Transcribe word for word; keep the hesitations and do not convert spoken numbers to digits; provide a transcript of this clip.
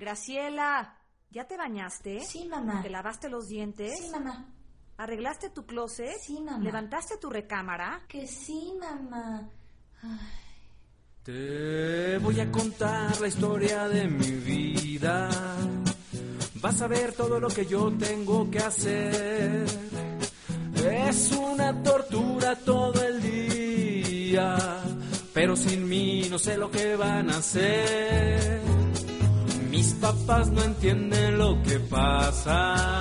Graciela, ¿ya te bañaste? Sí, mamá. ¿Te lavaste los dientes? Sí, mamá. ¿Arreglaste tu closet? Sí, mamá. ¿Levantaste tu recámara? Que sí, mamá. Ay. Te voy a contar la historia de mi vida. Vas a ver todo lo que yo tengo que hacer. Es una tortura todo el día, pero sin mí no sé lo que van a hacer. Mis papás no entienden lo que pasa.